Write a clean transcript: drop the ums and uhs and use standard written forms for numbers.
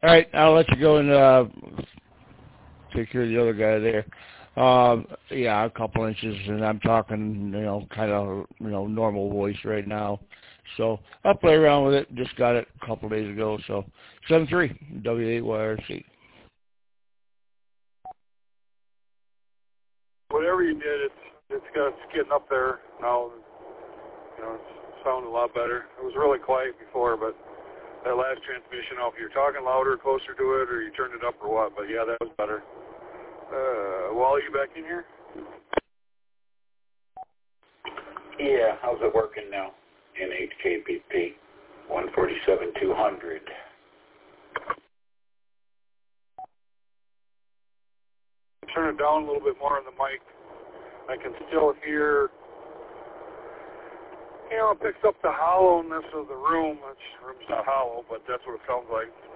All right, I'll let you go and take care of the other guy there. Yeah, a couple inches, and I'm talking, kind of, normal voice right now. So I'll play around with it. Just got it a couple days ago. So 7-3 W8YRC. Whatever you did, it's getting up there now. It's sounding a lot better. It was really quiet before, but that last transmission, I don't know if you're talking louder, closer to it, or you turned it up or what. But yeah, that was better. Wally, you back in here? Yeah, how's it working now? NHKPP 147-200. Turn it down a little bit more on the mic. I can still hear, it picks up the hollowness of the room. The room's not hollow, but that's what it sounds like.